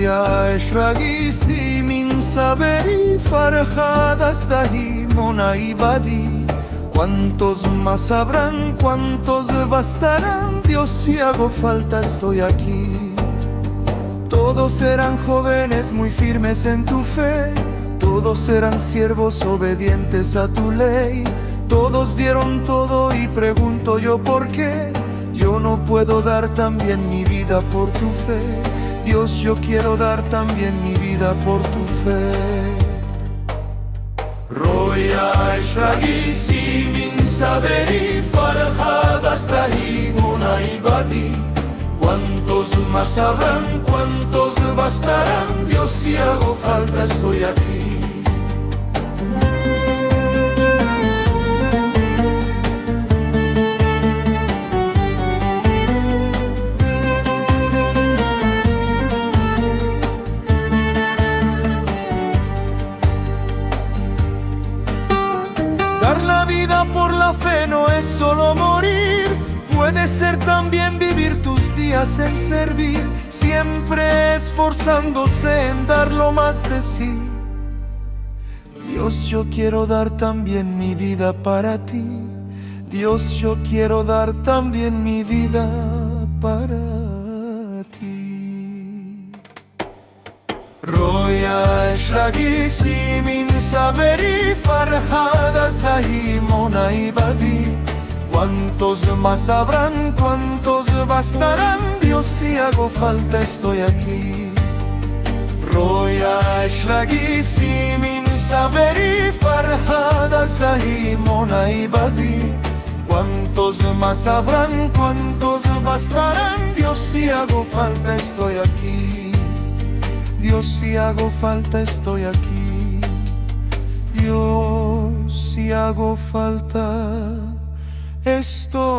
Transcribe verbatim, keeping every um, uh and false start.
Roya eshragisi min saberi farhadas dahi monai badi. ¿Cuántos más habrán? ¿Cuántos bastarán? Dios, si hago falta estoy aquí. Todos eran jóvenes muy firmes en tu fe, todos eran siervos obedientes a tu ley. Todos dieron todo y pregunto yo por qué. Yo no puedo dar también mi vida por tu fe. Dios, yo quiero dar también mi vida por tu fe. Roya eshragisi min saberi farhadas dahi monai badi. ¿Cuántos más habrán? ¿Cuántos bastarán? Dios, si hago falta estoy aquí. Dar la vida por la fe no es solo morir, puede ser también vivir tus días en servir, siempre esforzándose en dar lo más de sí. Dios, yo quiero dar también mi vida para ti. Dios, yo quiero dar también mi vida para ti. Roya eshragisi min saberi farhadas dahi monai badi. ¿Cuántos más habrán? ¿Cuántos bastarán? Dios, si hago falta estoy aquí. Roya eshragisi min saberi farhadas dahi monai badi. ¿Cuántos más habrán? ¿Cuántos bastarán? Dios, si hago falta estoy aquí. Dios, si hago falta estoy aquí. Dios, si hago falta estoy